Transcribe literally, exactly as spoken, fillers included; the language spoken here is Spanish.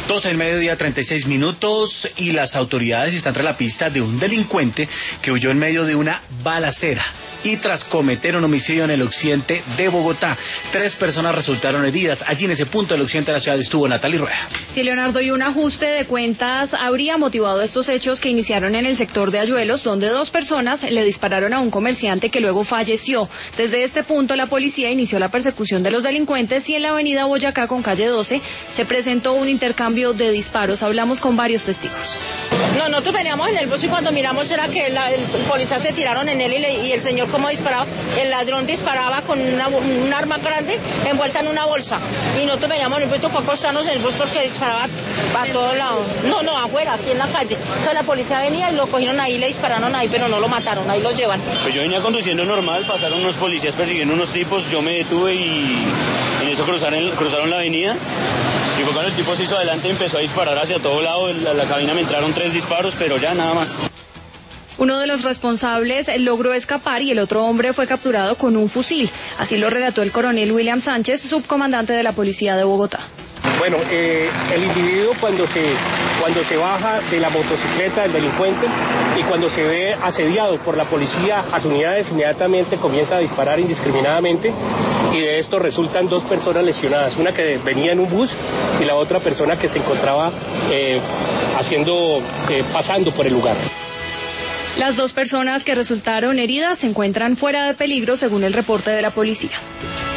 doce del mediodía, treinta y seis minutos, y las autoridades están tras la pista de un delincuente que huyó en medio de una balacera y tras cometer un homicidio en el occidente de Bogotá. Tres personas resultaron heridas. Allí en ese punto del occidente de la ciudad estuvo Natalie Rueda. Sí, Leonardo, y un ajuste de cuentas habría motivado estos hechos que iniciaron en el sector de Ayuelos, donde dos personas le dispararon a un comerciante que luego falleció. Desde este punto la policía inició la persecución de los delincuentes y en la avenida Boyacá con calle doce se presentó un intercambio de disparos. Hablamos con varios testigos. No, nosotros veníamos en el bus y cuando miramos era que la, el, el policía se tiraron en él y, le, y el señor como disparaba, el ladrón disparaba con una, un arma grande envuelta en una bolsa y nosotros veníamos en el bus, tocó acostarnos en el bus porque disparaba a todos lados. No, no, afuera, aquí en la calle. Entonces la policía venía y lo cogieron ahí, le dispararon ahí, pero no lo mataron, ahí lo llevan. Pues yo venía conduciendo normal, pasaron unos policías persiguiendo unos tipos, yo me detuve y en eso cruzaron, cruzaron la avenida. Y fue cuando el tipo se hizo adelante y empezó a disparar hacia todo lado. En la, la cabina me entraron tres disparos, pero ya nada más. Uno de los responsables logró escapar y el otro hombre fue capturado con un fusil. Así lo relató el coronel William Sánchez, subcomandante de la Policía de Bogotá. Bueno, eh, el individuo cuando se, cuando se baja de la motocicleta del delincuente y cuando se ve asediado por la policía a sus unidades, inmediatamente comienza a disparar indiscriminadamente y de esto resultan dos personas lesionadas, una que venía en un bus y la otra persona que se encontraba eh, haciendo, eh, pasando por el lugar. Las dos personas que resultaron heridas se encuentran fuera de peligro según el reporte de la policía.